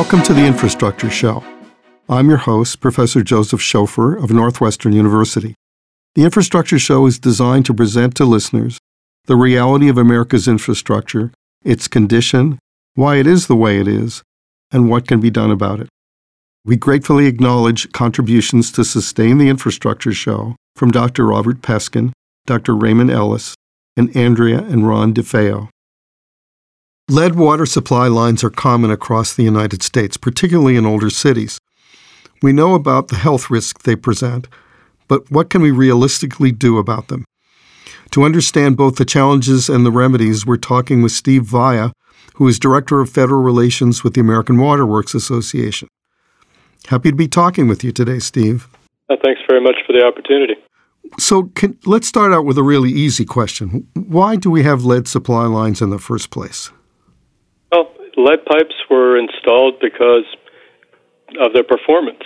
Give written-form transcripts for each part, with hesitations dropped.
Welcome to the Infrastructure Show. I'm your host, Professor Joseph Schofer of Northwestern University. The Infrastructure Show is designed to present to listeners the reality of America's infrastructure, its condition, why it is the way it is, and what can be done about it. We gratefully acknowledge contributions to sustain the Infrastructure Show from Dr. Robert Peskin, Dr. Raymond Ellis, and Andrea and Ron DeFeo. Lead water supply lines are common across the United States, particularly in older cities. We know about the health risks they present, but what can we realistically do about them? To understand both the challenges and the remedies, we're talking with Steve Via, who is Director of Federal Relations with the American Water Works Association. Happy to be talking with you today, Steve. Thanks very much for the opportunity. So let's start out with a really easy question. Why do we have lead supply lines in the first place? Well, lead pipes were installed because of their performance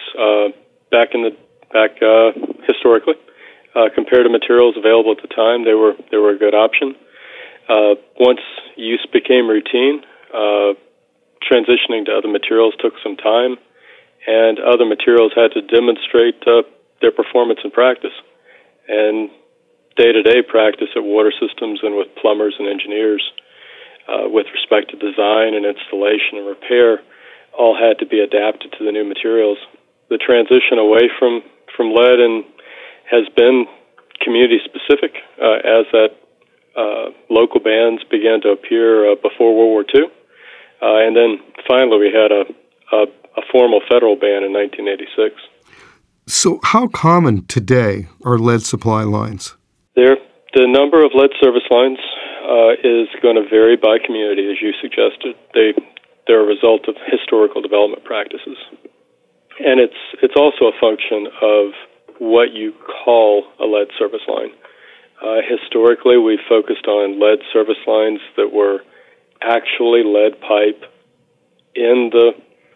historically. Compared to materials available at the time, they were a good option. Once use became routine, transitioning to other materials took some time, and other materials had to demonstrate their performance in practice. And day-to-day practice at water systems and with plumbers and engineers with respect to design and installation and repair all had to be adapted to the new materials. The transition away from lead has been community-specific as that local bans began to appear before World War II. And then finally we had a formal federal ban in 1986. So how common today are lead supply lines? The number of lead service lines is going to vary by community, as you suggested. They're a result of historical development practices. And it's also a function of what you call a lead service line. Historically, we focused on lead service lines that were actually lead pipe in the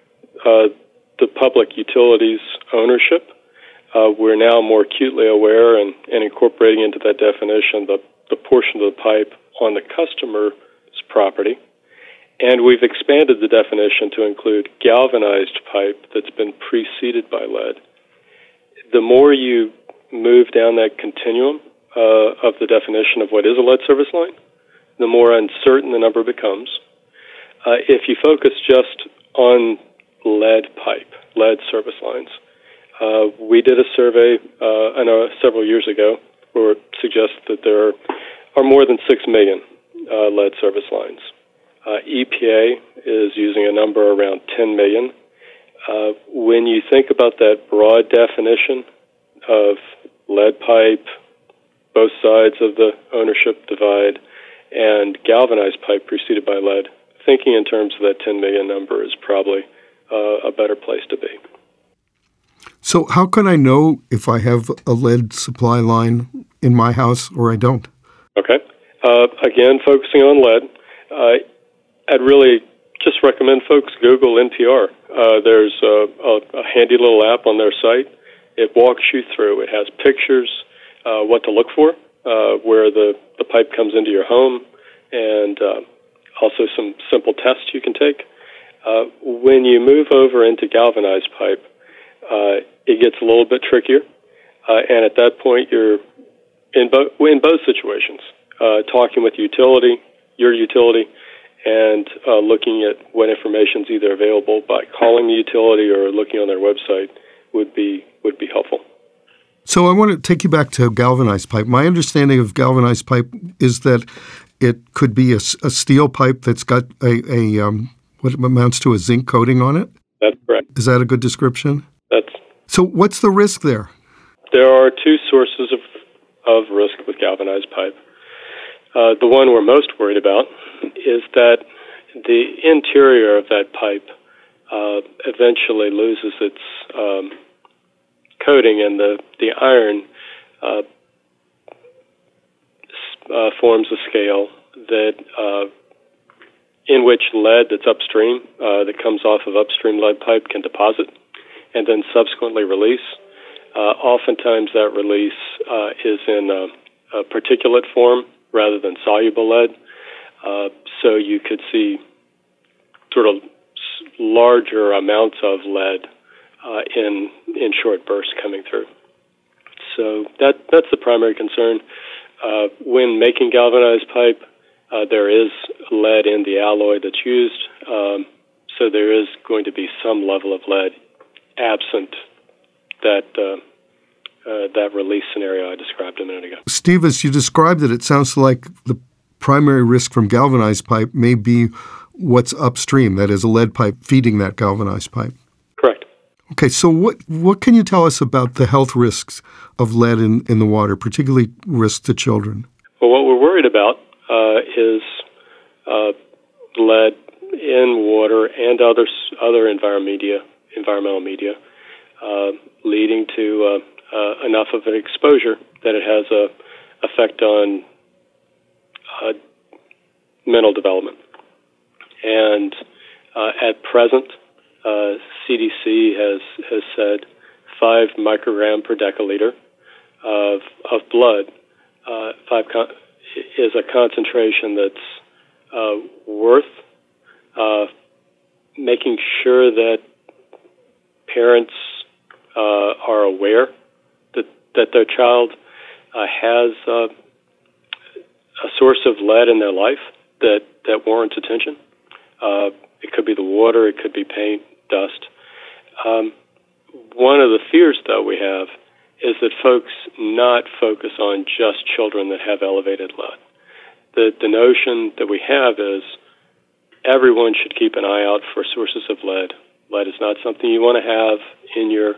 public utilities ownership. We're now more acutely aware and incorporating into that definition the portion of the pipe on the customer's property. And we've expanded the definition to include galvanized pipe that's been preceded by lead. The more you move down that continuum of the definition of what is a lead service line, the more uncertain the number becomes. If you focus just on lead pipe, lead service lines, we did a survey several years ago where it suggests that there are more than 6 million lead service lines. EPA is using a number around 10 million. When you think about that broad definition of lead pipe, both sides of the ownership divide, and galvanized pipe preceded by lead, thinking in terms of that 10 million number is probably a better place to be. So how can I know if I have a lead supply line in my house or I don't? Okay. Again, focusing on lead, I'd really just recommend folks Google NPR. There's a handy little app on their site. It walks you through. It has pictures, what to look for, where the pipe comes into your home, and also some simple tests you can take. When you move over into galvanized pipe, it gets a little bit trickier, and at that point you're in both situations, talking with your utility, and looking at what information is either available by calling the utility or looking on their website would be helpful. So I want to take you back to galvanized pipe. My understanding of galvanized pipe is that it could be a steel pipe that's got a what amounts to a zinc coating on it? That's correct. Is that a good description? That's. So what's the risk there? There are two sources of risk with galvanized pipe. The one we're most worried about is that the interior of that pipe eventually loses its coating, and the iron forms a scale that in which lead that's upstream, that comes off of upstream lead pipe, can deposit and then subsequently release. Oftentimes that release is in a particulate form rather than soluble lead. So you could see sort of larger amounts of lead in short bursts coming through. So that's the primary concern. When making galvanized pipe, there is lead in the alloy that's used, so there is going to be some level of lead absent that release scenario I described a minute ago. Steve, as you described it sounds like the primary risk from galvanized pipe may be what's upstream, that is a lead pipe feeding that galvanized pipe. Correct. Okay, so what can you tell us about the health risks of lead in the water, particularly risks to children? Well, what we're worried about is lead in water and other environmental media leading to enough of an exposure that it has a effect on mental development. And at present, CDC has said 5 microgram per deciliter of blood is a concentration that's worth making sure that parents are aware that their child has a source of lead in their life that warrants attention. It could be the water, it could be paint, dust. One of the fears, though, we have is that folks not focus on just children that have elevated lead. The notion that we have is everyone should keep an eye out for sources of lead. Lead is not something you want to have in your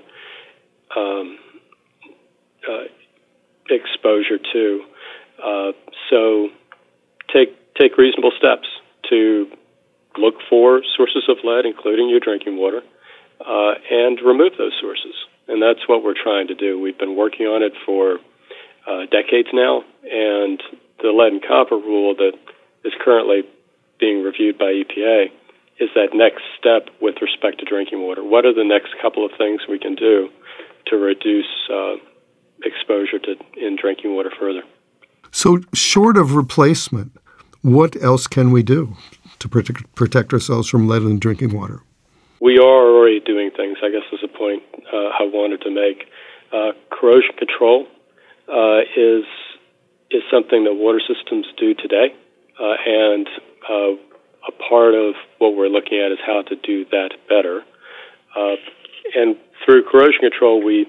exposure to. So take reasonable steps to look for sources of lead, including your drinking water, and remove those sources. And that's what we're trying to do. We've been working on it for decades now, and the lead and copper rule that is currently being reviewed by EPA is that next step with respect to drinking water. What are the next couple of things we can do to reduce exposure in drinking water further? So short of replacement, what else can we do to protect ourselves from lead in drinking water? We are already doing things, I guess is a point I wanted to make. Corrosion control is something that water systems do today, and a part of what we're looking at is how to do that better. And through corrosion control, we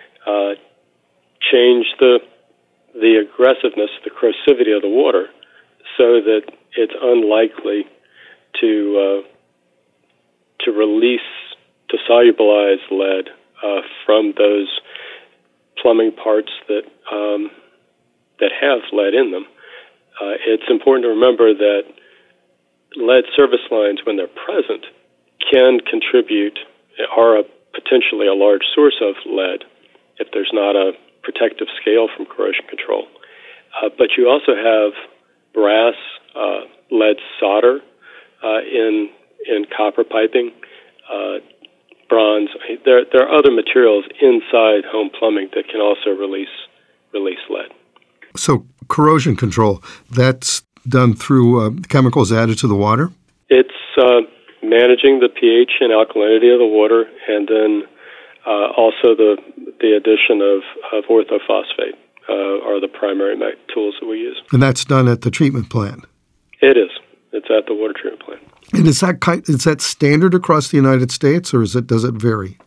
change the aggressiveness, the corrosivity of the water, so that it's unlikely to release, to solubilize lead from those plumbing parts that have lead in them. It's important to remember that lead service lines, when they're present, can contribute, are potentially a large source of lead if there's not a protective scale from corrosion control. But you also have brass, lead solder in copper piping, bronze. There are other materials inside home plumbing that can also release lead. So corrosion control, that's done through chemicals added to the water? It's managing the pH and alkalinity of the water, and then also the addition of orthophosphate are the primary tools that we use. And that's done at the treatment plant? It is. It's at the water treatment plant. And is that standard across the United States, or does it vary?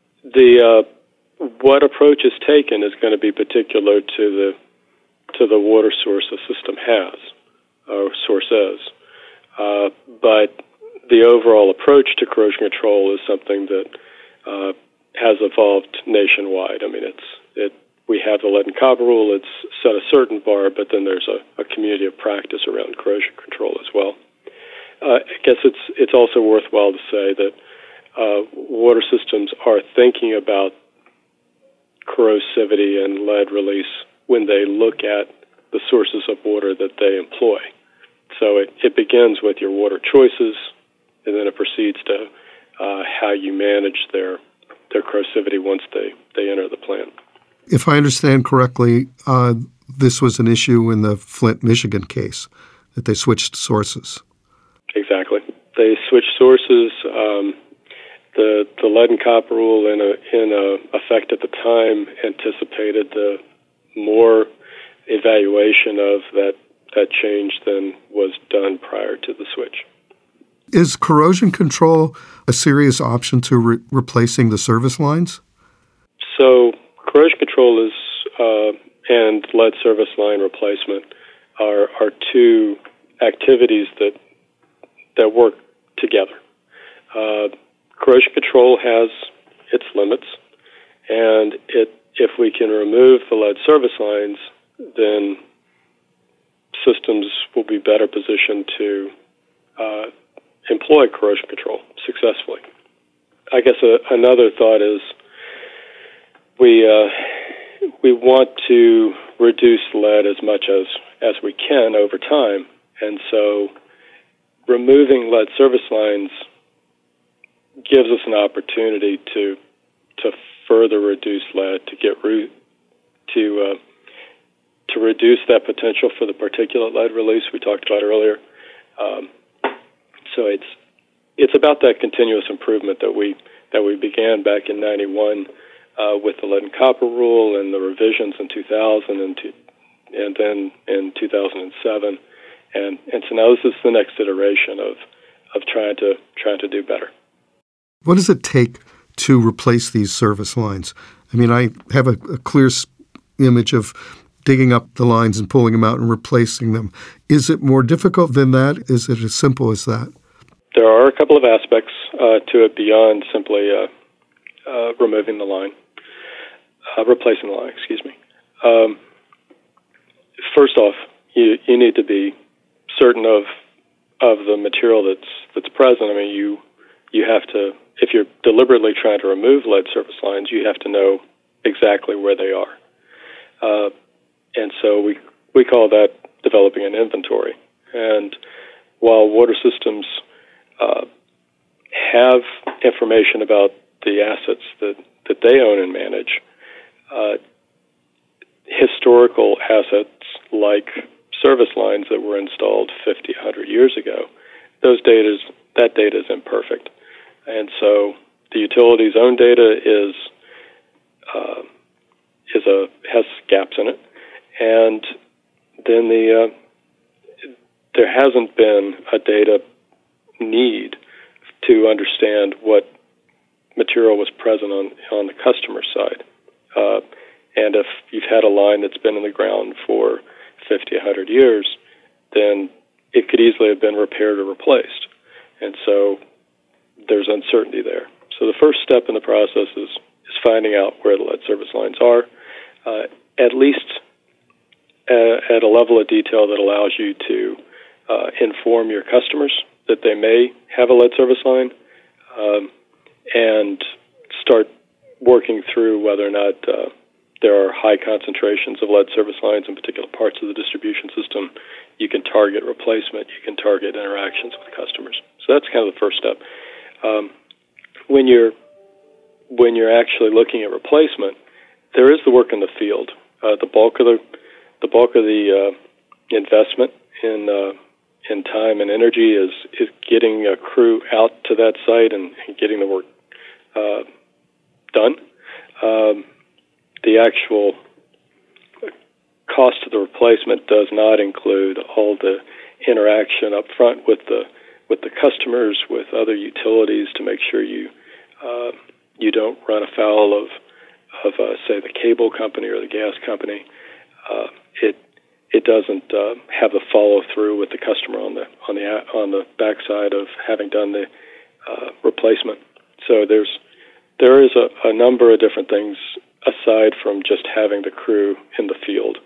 What approach is taken is going to be particular to the water source the system has, or source is. But the overall approach to corrosion control is something that has evolved nationwide. I mean, we have the lead and copper rule. It's set a certain bar, but then there's a community of practice around corrosion control as well. I guess it's also worthwhile to say that water systems are thinking about corrosivity and lead release when they look at the sources of water that they employ. So it begins with your water choices, and then it proceeds to how you manage their corrosivity once they enter the plant. If I understand correctly, this was an issue in the Flint, Michigan case, that they switched sources. Exactly. they switched sources. The lead and copper rule in effect at the time anticipated the more evaluation of that change than was done prior to the switch. Is corrosion control a serious option to replacing the service lines? So corrosion control is and lead service line replacement are two activities that work together. Corrosion control has its limits, and if we can remove the lead service lines, then systems will be better positioned to employ corrosion control successfully. I guess another thought is we want to reduce lead as much as we can over time, and so removing lead service lines gives us an opportunity to further reduce lead, to reduce that potential for the particulate lead release we talked about earlier. So it's about that continuous improvement that we began back in '91 with the lead and copper rule and the revisions in 2000 and then in 2007, and so now this is the next iteration of trying to do better. What does it take to replace these service lines? I mean, I have a clear image of digging up the lines and pulling them out and replacing them. Is it more difficult than that? Is it as simple as that? There are a couple of aspects to it beyond simply removing the line, replacing the line, excuse me. First off, you need to be certain of the material that's present. I mean, you have to, if you're deliberately trying to remove lead service lines, you have to know exactly where they are. And so we call that developing an inventory. And while water systems have information about the assets that they own and manage, historical assets like service lines that were installed 50, 100 years ago, that data is imperfect. And so the utility's own data has gaps in it, and then there hasn't been a data need to understand what material was present on the customer side. And if you've had a line that's been in the ground for 50, 100 years, then it could easily have been repaired or replaced. And so there's uncertainty there. So the first step in the process is finding out where the lead service lines are, at least at a level of detail that allows you to inform your customers that they may have a lead service line, and start working through whether or not there are high concentrations of lead service lines in particular parts of the distribution system. You can target replacement. You can target interactions with customers. So that's kind of the first step. When you're actually looking at replacement, there is the work in the field. The bulk of the investment in time and energy is getting a crew out to that site and getting the work done. The actual cost of the replacement does not include all the interaction up front with the customers, with other utilities, to make sure you don't run afoul of say the cable company or the gas company. It doesn't have the follow through with the customer on the backside of having done the replacement. So there is a number of different things aside from just having the crew in the field.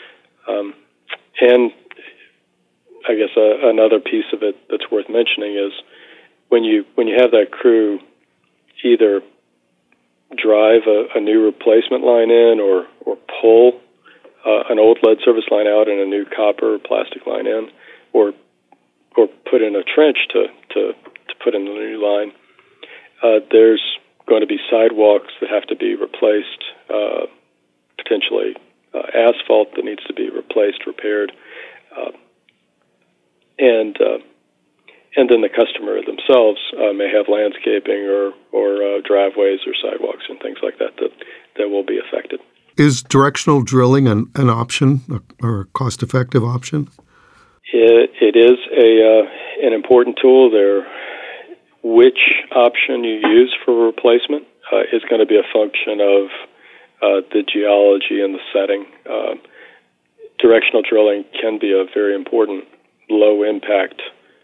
And I guess another piece of it that's worth mentioning is when you have that crew either drive a new replacement line in or pull an old lead service line out and a new copper or plastic line in, or put in a trench to put in the new line, there's going to be sidewalks that have to be replaced, potentially asphalt that needs to be replaced, repaired, and And then the customer themselves may have landscaping or driveways or sidewalks and things like that will be affected. Is directional drilling an option or a cost-effective option? It is an important tool. Which option you use for replacement is going to be a function of the geology and the setting. Directional drilling can be a very important low-impact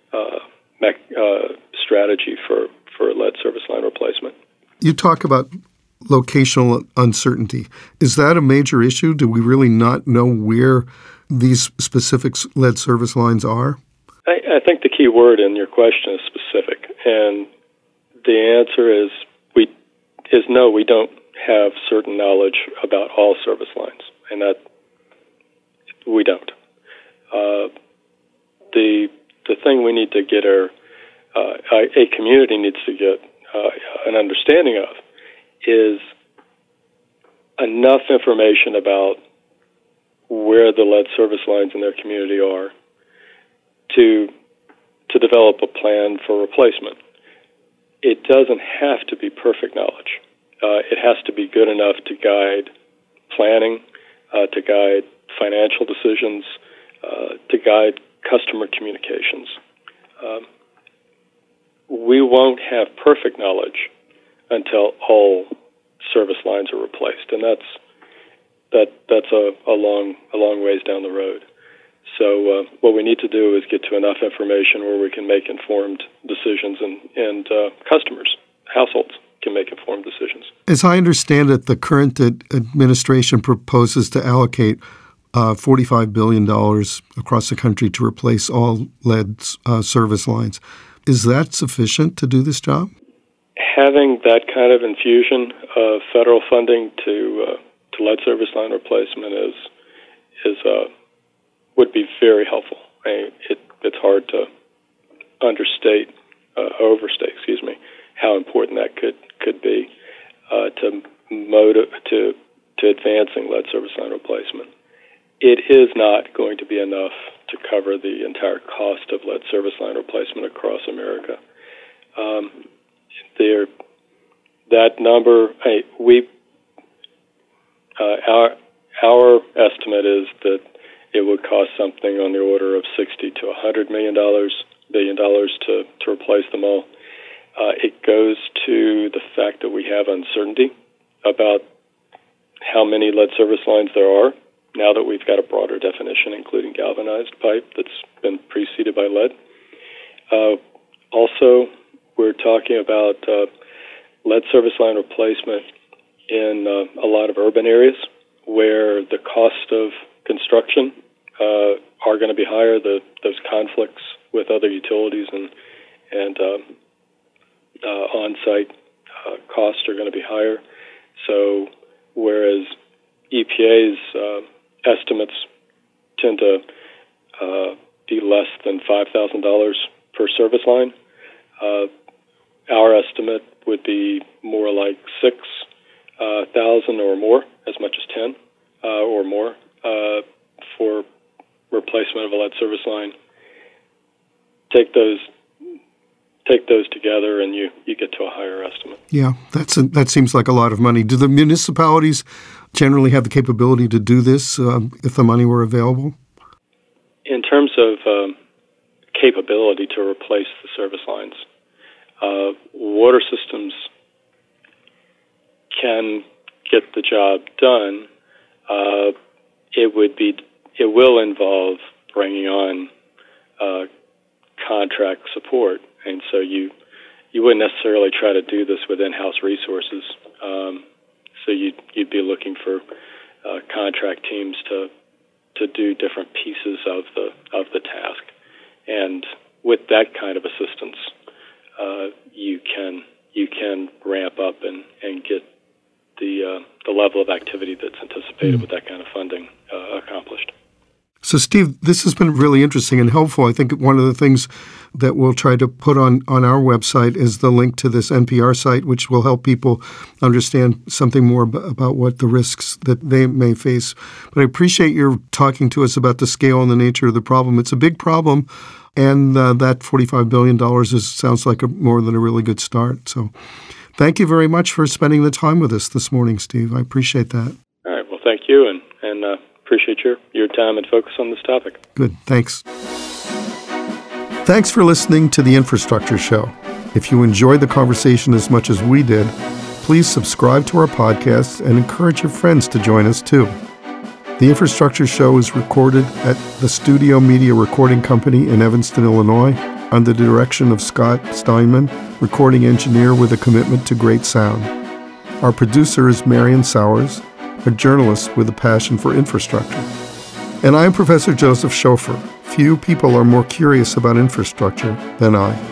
strategy for lead service line replacement. You talk about locational uncertainty. Is that a major issue? Do we really not know where these specific lead service lines are? I think the key word in your question is specific, and the answer is no. We don't have certain knowledge about all service lines, and that we don't. The thing we need to get a community needs to get an understanding of is enough information about where the lead service lines in their community are to develop a plan for replacement. It doesn't have to be perfect knowledge. It has to be good enough to guide planning, to guide financial decisions, to guide customer communications. We won't have perfect knowledge until all service lines are replaced, and that's a long ways down the road. So what we need to do is get to enough information where we can make informed decisions, and customers, households, can make informed decisions. As I understand it, the current administration proposes to allocate $45 billion across the country to replace all lead service lines. Is that sufficient to do this job? Having that kind of infusion of federal funding to lead service line replacement would be very helpful. It's hard to overstate, how important that could be to advancing lead service line replacement. It is not going to be enough to cover the entire cost of lead service line replacement across America. That number, our estimate is that it would cost something on the order of $60 to $100 billion to replace them all. It goes to the fact that we have uncertainty about how many lead service lines there are now that we've got a broader definition, including galvanized pipe that's been preceded by lead. Also, we're talking about lead service line replacement in a lot of urban areas where the cost of construction are going to be higher. Those conflicts with other utilities and on-site costs are going to be higher. So whereas EPA's estimates tend to be less than $5,000 per service line, our estimate would be more like $6,000 or more, as much as 10 or more for replacement of a lead service line. Take those together, and you get to a higher estimate. Yeah, that seems like a lot of money. Do the municipalities generally have the capability to do this if the money were available? In terms of capability to replace the service lines, water systems can get the job done. It will involve bringing on contract support, and so you wouldn't necessarily try to do this with in-house resources. So you'd be looking for contract teams to do different pieces of the task, and with that kind of assistance, you can ramp up and get the level of activity that's anticipated with that kind of funding accomplished. So, Steve, this has been really interesting and helpful. I think one of the things that we'll try to put on our website is the link to this NPR site, which will help people understand something more about what the risks that they may face. But I appreciate your talking to us about the scale and the nature of the problem. It's a big problem, and that $45 billion sounds like more than a really good start. So thank you very much for spending the time with us this morning, Steve. I appreciate that. All right. Well, thank you, and appreciate your time and focus on this topic. Good. Thanks. Thanks for listening to The Infrastructure Show. If you enjoyed the conversation as much as we did, please subscribe to our podcast and encourage your friends to join us too. The Infrastructure Show is recorded at the Studio Media Recording Company in Evanston, Illinois, under the direction of Scott Steinman, recording engineer with a commitment to great sound. Our producer is Marion Sowers, a journalist with a passion for infrastructure. And I'm Professor Joseph Schofer. Few people are more curious about infrastructure than I.